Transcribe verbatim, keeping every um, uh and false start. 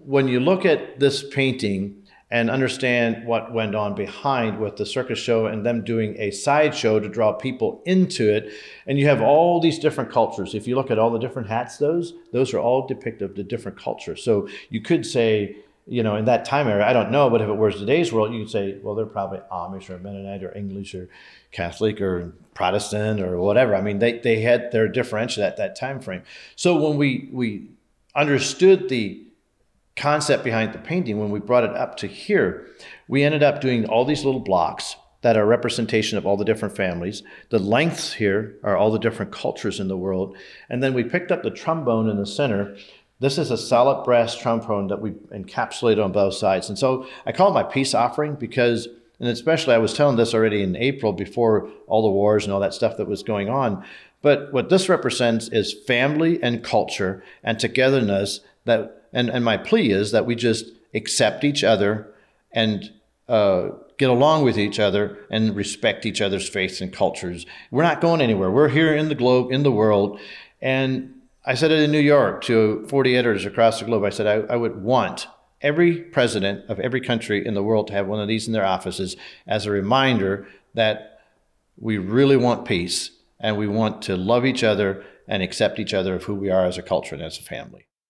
when you look at this painting and understand what went on behind with the circus show and them doing a sideshow to draw people into it, and you have all these different cultures. If you look at all the different hats, those those are all depictive of the different cultures. So you could say, you know, in that time era, I don't know, but if it was today's world, you could say, well, they're probably Amish or Mennonite or English or Catholic or Protestant or whatever. I mean, they, they had their differential at that time frame. So when we we understood the concept behind the painting, when we brought it up to here, we ended up doing all these little blocks that are representation of all the different families. The lengths here are all the different cultures in the world. And then we picked up the trombone in the center. This is a solid brass trombone that we encapsulated on both sides. And so I call it my peace offering because, and especially I was telling this already in April before all the wars and all that stuff that was going on. But what this represents is family and culture and togetherness. That and, and my plea is that we just accept each other and uh, get along with each other and respect each other's faiths and cultures. We're not going anywhere. We're here in the globe, in the world. And I said it in New York to forty editors across the globe. I said I, I would want every president of every country in the world to have one of these in their offices as a reminder that we really want peace and we want to love each other and accept each other of who we are as a culture and as a family.